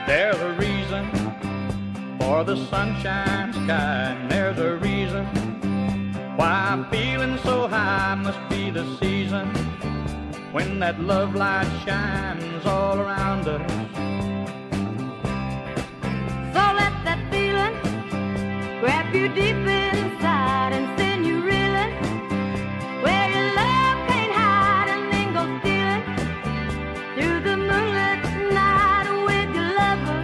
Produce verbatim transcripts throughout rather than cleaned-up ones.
There's a reason for the sunshine sky, and there's a reason why I'm feeling so high. Must be the season when that love light shines all around us. So let that feeling grab you deep inside and send you reeling where your love can't hide, and then go stealing through the moonlit night with your lover.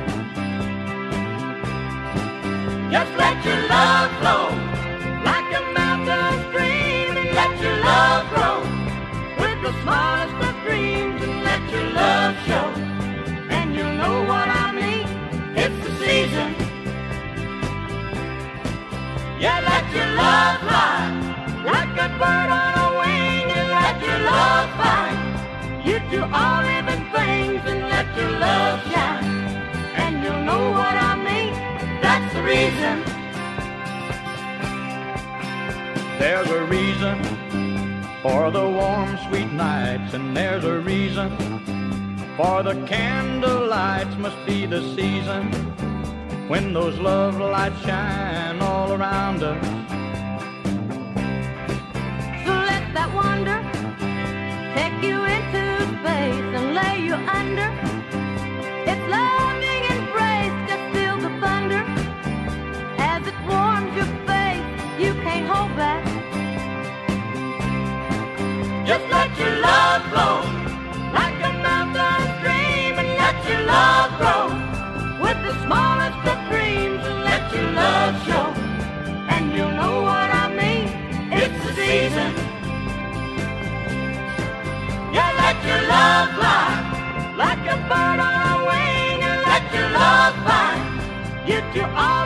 Just let your love flow like a mountain stream, and let your love grow with the smallest of dreams, and let your love show, and you'll know what I mean. It's the season. Yeah, let your love fly like a bird on a wing, and let your love find you to all living things, and let your love shine, and you'll know what I mean. That's the reason. There's a reason for the warm, sweet nights, and there's a reason for the candle lights. Must be the season when those love lights shine all around us. So let that wonder take you into space and lay you under. It's loving embrace, just feel the thunder as it warms your face. You can't hold back. Just let your love flow like a mountain stream, and let your love grow with the smallest of dreams, and let your love show, and you'll know what I mean. It's the season. Yeah, let your love fly like a bird on a wing, and let your love find you to all